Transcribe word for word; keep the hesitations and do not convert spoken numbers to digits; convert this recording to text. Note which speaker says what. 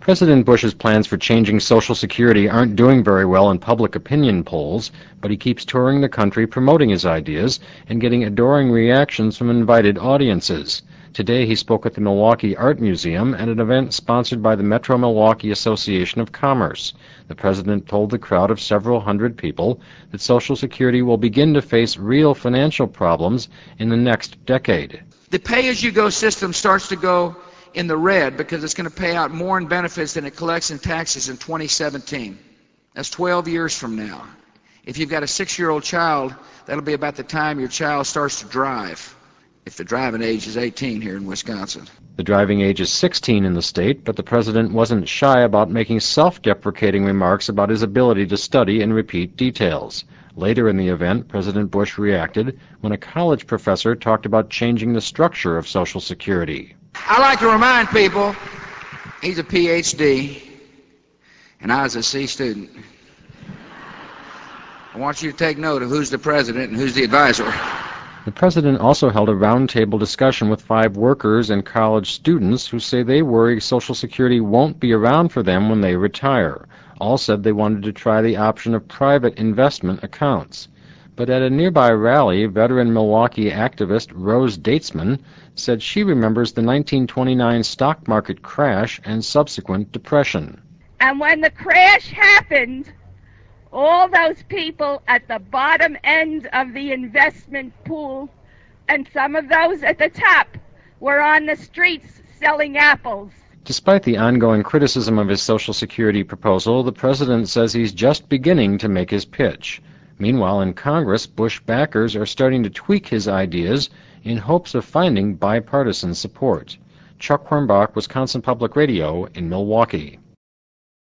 Speaker 1: President Bush's plans for changing Social Security aren't doing very well in public opinion polls, but he keeps touring the country promoting his ideas and getting adoring reactions from invited audiences. Today he spoke at the Milwaukee Art Museum at an event sponsored by the Metro Milwaukee Association of Commerce. The president told the crowd of several hundred people that Social Security will begin to face real financial problems in the next decade.
Speaker 2: The pay-as-you-go system starts to go in the red because it's going to pay out more in benefits than it collects in taxes in twenty seventeen. That's twelve years from now. If you've got a six-year-old child, that'll be about the time your child starts to drive, if the driving age is eighteen here in Wisconsin.
Speaker 1: The driving age is sixteen in the state, but the president wasn't shy about making self-deprecating remarks about his ability to study and repeat details. Later in the event, President Bush reacted when a college professor talked about changing the structure of Social Security.
Speaker 2: I like to remind people, he's a P H D, and I was a C student. I want you to take note of who's the president and who's the advisor.
Speaker 1: The president also held a roundtable discussion with five workers and college students who say they worry Social Security won't be around for them when they retire. All said they wanted to try the option of private investment accounts. But at a nearby rally, veteran Milwaukee activist Rose Datesman said she remembers the nineteen twenty-nine stock market crash and subsequent depression.
Speaker 3: And when the crash happened, all those people at the bottom end of the investment pool, and some of those at the top, were on the streets selling apples.
Speaker 1: Despite the ongoing criticism of his Social Security proposal, the president says he's just beginning to make his pitch. Meanwhile, in Congress, Bush backers are starting to tweak his ideas in hopes of finding bipartisan support. Chuck Hornbach, Wisconsin Public Radio in Milwaukee.